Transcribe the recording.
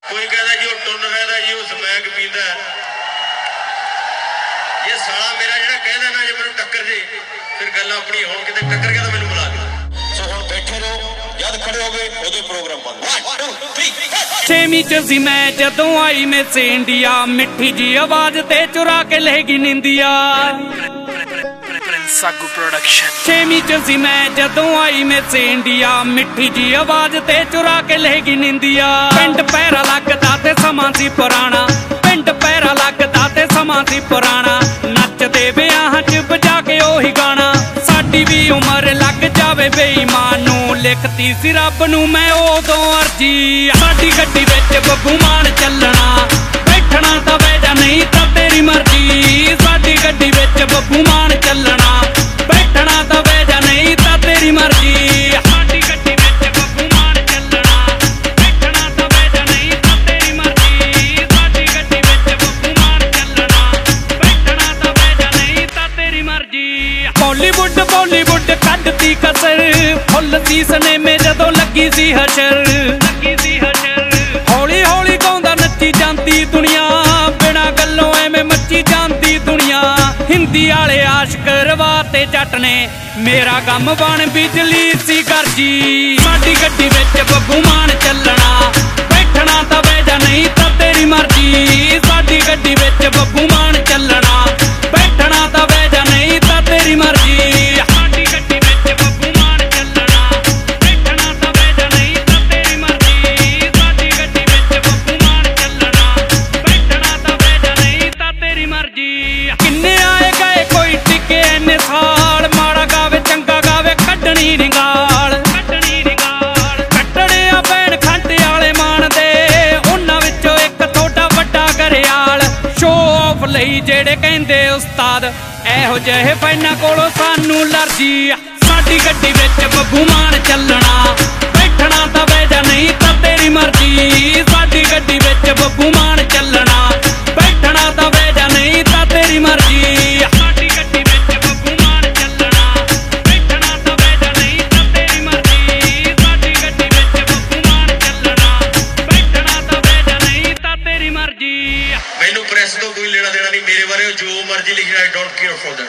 कोई कहता जी वो टुन कहता जी वो समैक पींदा ये साला मेरा जो कहता ना जो मैं टक्कर जे फिर गल अपनी हो कि टक्कर गया तो मैंने बुला के सो हम बैठे रहो जद खड़े हो गए उदो प्रोग्राम बंद 1 2 3 छेवीं च सी मैं जदों आई मिस इंडिया मिठी जी आवाज ते चुरा के लेगी निंदिया सागू प्रोडक्शन। छेवीं च सी मैं जदों आई मिस इंडिया मिठी जी आवाज ते चुरा के लेगी निंदिया पिंड पैरा लगदा ते समां सी पुराना पिंड पैरा लगदा ते समां सी पुराना नचदे विआहां च बजा के ओही गाना साडी भी उमर लग जावे बेईमान नूं लिखती सी रब नूं मैं उदों अर्जी साडी गड्डी विच बब्बू मान चलना बैठना तां बह जा नहीं तां तेरी मर्जी साडी गड्डी विच बब्बू मान चलना बैठना तां बह जा नहीं तां तेरी मर्जी साडी गड्डी विच बब्बू मान चलना बैठना तां बह जा नहीं तां तेरी मर्जी साडी गड्डी विच बब्बू मान चलना बैठना तां बह जा नहीं तां तेरी मर्जी बॉलीवुड कड्डती कसर फुल सी सनेमे जदों लगी सी हशर हौली हौली गाउंदा नच्ची जांदी दुनिया बिना गल्लों एवें मच्ची जांदी दुनिया हिंदी आले आशिक रवाते जट ने मेरा गम बन बिजली सी गर्जी साडी गड्डी विच बब्बू मान चलना बैठना तां बह जा नहीं तां तेरी मर्जी साडी गड्डी विच बब्बू मान चलना बैठना तां बह जा नहीं तां तेरी मर्जी जेड़े कहंदे उस्ताद एहो जेहे फैना कोलों सानू लर्जी साडी गड्डी विच बब्बू मान चलना बैठना तां बह जा नहीं तां तेरी मर्जी साडी गड्डी विच बब्बू मान चलना बैठना तां बह जा नहीं तां तेरी मर्जी साडी गड्डी विच बब्बू मान चलना बैठना तां बह जा नहीं तां तेरी मर्जी साडी गड्डी विच बब्बू मान चलना बैठना तां बह जा नहीं तां तेरी मर्जी मैनू प्रेस तो कोई लेना देना नहीं मेरे बारे जो मर्जी लिखना I don't care for that